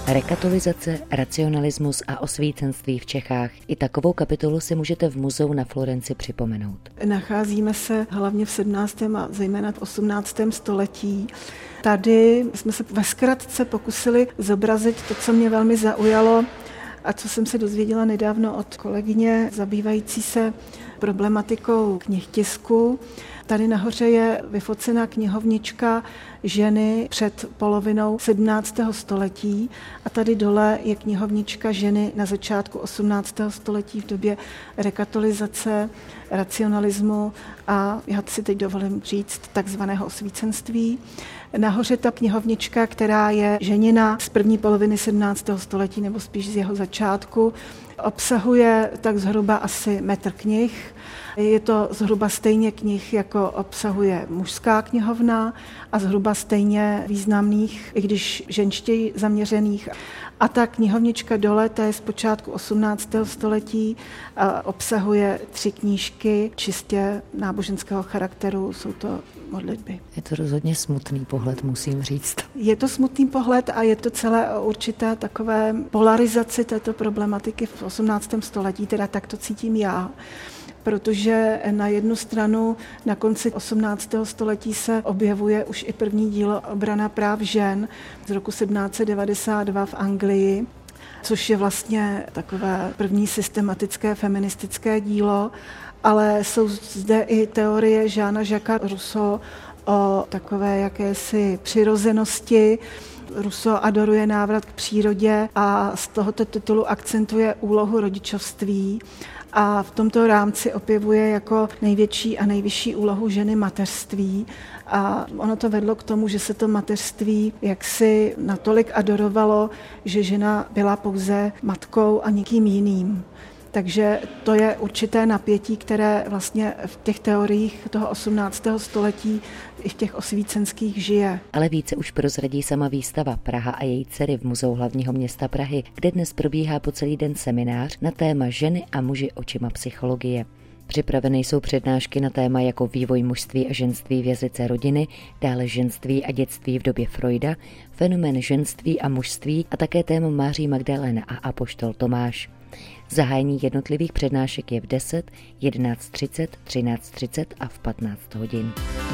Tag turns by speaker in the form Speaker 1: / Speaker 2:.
Speaker 1: Rekatolizace, racionalismus a osvícenství v Čechách. I takovou kapitolu si můžete v muzeu na Florenci připomenout.
Speaker 2: Nacházíme se hlavně v 17. a zejména v 18. století. Tady jsme se ve zkratce pokusili zobrazit to, co mě velmi zaujalo a co jsem se dozvěděla nedávno od kolegyně zabývající se problematikou knihtisku. Tady nahoře je vyfocená knihovnička ženy před polovinou 17. století a tady dole je knihovnička ženy na začátku 18. století v době rekatolizace, racionalismu a já si teď dovolím říct takzvaného osvícenství. Nahoře ta knihovnička, která je ženina z první poloviny 17. století nebo spíš z jeho začátku, obsahuje tak zhruba asi metr knih. Je to zhruba stejně knih, jako obsahuje mužská knihovna a zhruba stejně významných, i když ženštěji zaměřených. A ta knihovnička dole, ta je z počátku 18. století a obsahuje 3 knížky čistě náboženského charakteru, jsou to modlitby.
Speaker 1: Je to rozhodně smutný pohled, musím říct.
Speaker 2: Je to smutný pohled a je to celé o určité takové polarizaci této problematiky v 18. století, teda tak to cítím já. Protože na jednu stranu na konci 18. století se objevuje už i první dílo Obrana práv žen z roku 1792 v Anglii, což je vlastně takové první systematické feministické dílo, ale jsou zde i teorie Jeana-Jacquesa Rousseau o takové jakési přirozenosti. Rousseau adoruje návrat k přírodě a z tohoto titulu akcentuje úlohu rodičovství. A v tomto rámci objevuje jako největší a nejvyšší úlohu ženy mateřství. A ono to vedlo k tomu, že se to mateřství jaksi natolik adorovalo, že žena byla pouze matkou a nikým jiným. Takže to je určité napětí, které vlastně v těch teoriích toho 18. století i v těch osvícenských žije.
Speaker 1: Ale více už prozradí sama výstava Praha a její dcery v Muzeu hlavního města Prahy, kde dnes probíhá po celý den seminář na téma Ženy a muži očima psychologie. Připraveny jsou přednášky na téma jako vývoj mužství a ženství v jazyce rodiny, dále ženství a dětství v době Freuda, fenomén ženství a mužství a také téma Máří Magdalena a apoštol Tomáš. Zahájení jednotlivých přednášek je v 10, 11:30, 13:30 a v 15 hodin.